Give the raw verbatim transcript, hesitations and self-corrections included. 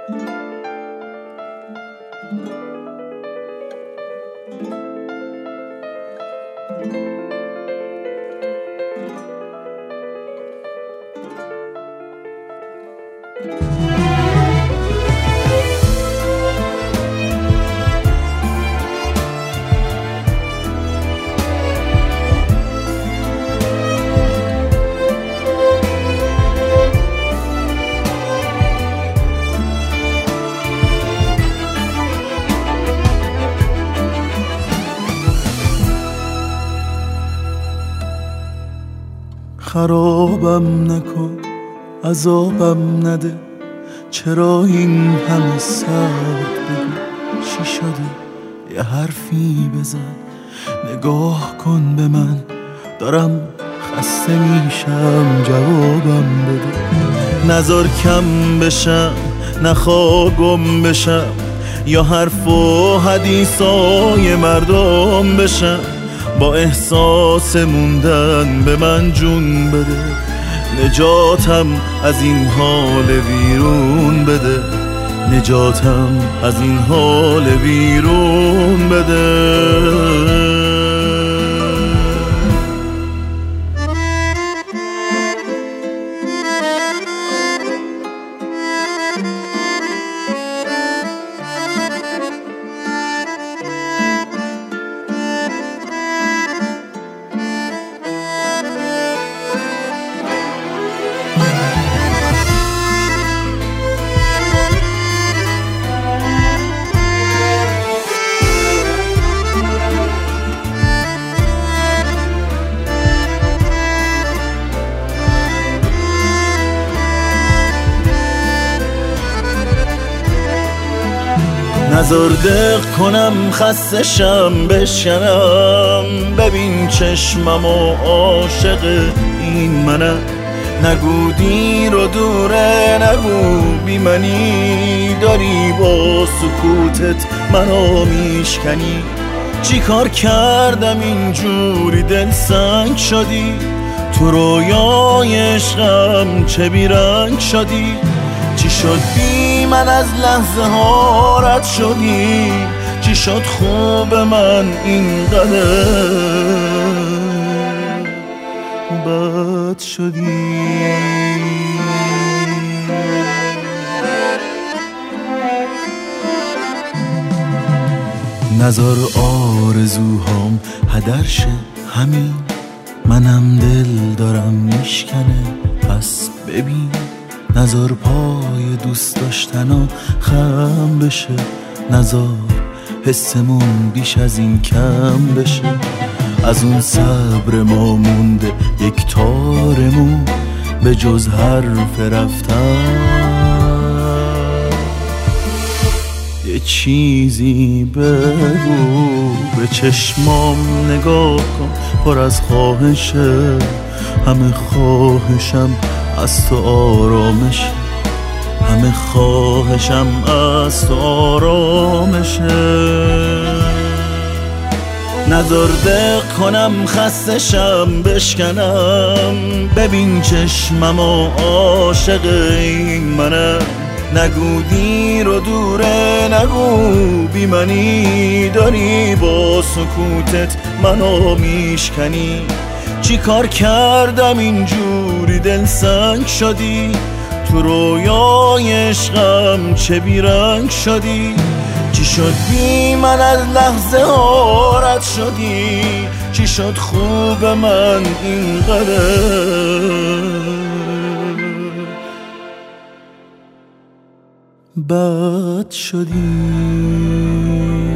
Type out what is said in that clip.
خرابم نکن، عذابم نده، چرا این همه سرد بگو؟ چی شده؟ یه حرفی بزن، نگاه کن به من، دارم خسته میشم، جوابم بده. نذار کم بشم، نخوا گم بشم، یا حرف و حدیثای مردم بشم. با احساس موندن به من جون بده، نجاتم از این حال ویرون بده، نجاتم از این حال ویرون بده. نذار دق کنم، خسته شم بشکنم، ببین چشمم و عاشق این منم. نگو دیر و دوره، نگو بی منی، داری با سکوتت منو میشکنی. چی کار کردم اینجوری دل سنگ شدی؟ تو رویای عشقم چه بیرنگ شدی؟ چی شد بی من از لحظه ها رد شدی؟ چی شد خوب من اینقدر بد شدی؟ نذار آرزوهام هدر شه، همین منم دل دارم میشکنه، پس ببین. نذار پای دوست داشتن خم بشه، نذار حسمون بیش از این کم بشه. از اون صبر ما مونده یک تارمون، به جز حرف رفتن یه چیزی بگو. به چشمام نگاه کن، پر از خواهشه، همه خواهشم از تو آرامشه، همه خواهشم از تو آرامشه. نذار دق کنم، خسته شم بشکنم، ببین چشمم و عاشق این منم. نگو دیر و دوره، نگو بی منی، داری با سکوتت منو میشکنی. چی کار کردم اینجوری دل سنگ شدی؟ تو رویای عشقم چه بیرنگ شدی؟ چی شد بی من از لحظه ها رد شدی؟ چی شد خوب من اینقدر بد شدی؟